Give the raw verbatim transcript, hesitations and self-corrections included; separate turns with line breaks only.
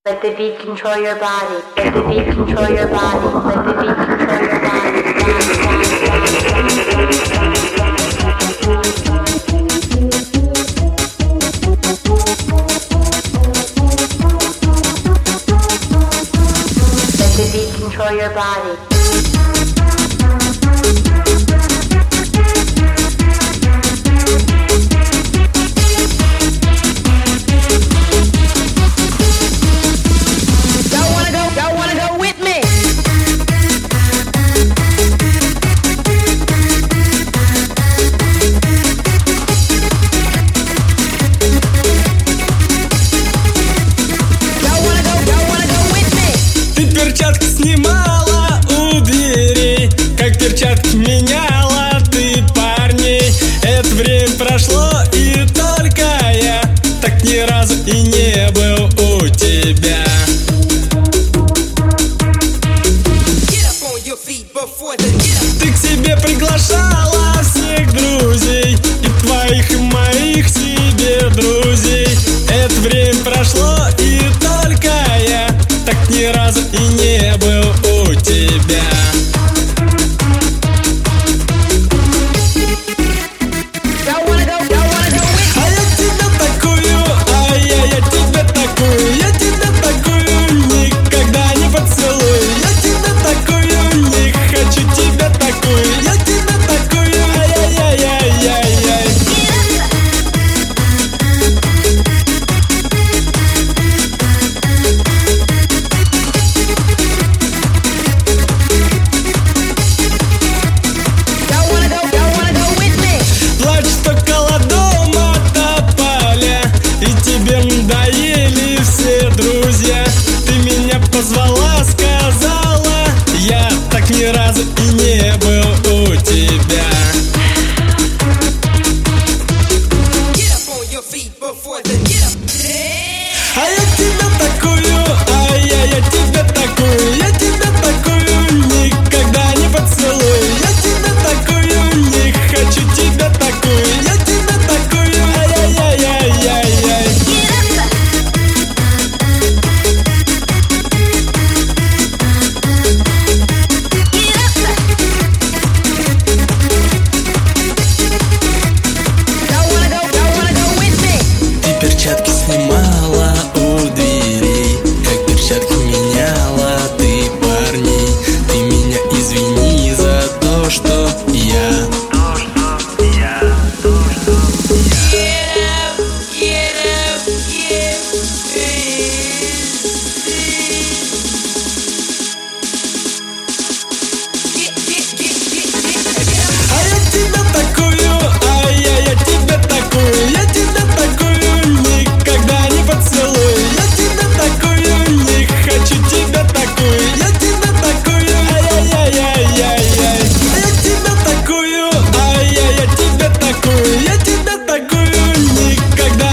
Let the beat control your body. Let the beat control your body. Let the beat control your body. Let the beat control your body.
Перчатки снимала у дверей, как перчатки меняла ты парней. Это время прошло, и только я так ни разу и не был у тебя. Ты к себе приглашала всех друзей, и твоих, и моих себе друзей. Это время прошло, и только я так ни разу и не был у тебя. А я тебя такую, а я, я тебя такую, я тебя такую никогда не поцелую. Я тебя такую не хочу, тебя такую, я тебя такую, ай-яй-яй-яй-яй. Надоели все друзья. Ты меня позвала, сказала, я так ни разу и не был у тебя. А я тебя такую, а я, я тебя такую, я тебя такую никогда не поцелую. Я тебя такую не хочу, тебя такую, я тебя такую, ай-яй-яй-яй-яй. Перчатки снимала у дверей, как перчатки меняла ты парней. Ты меня извини за то, что я То, что я, то, что я А я тебя такую, а я, я тебя такую, я тебя такую никогда не поцелую. Я тебя такую не хочу, тебя такую, я тебя такую, ай-яй-яй-яй-яй. А я тебя такую, а я, я тебя такую, я тебя такую никогда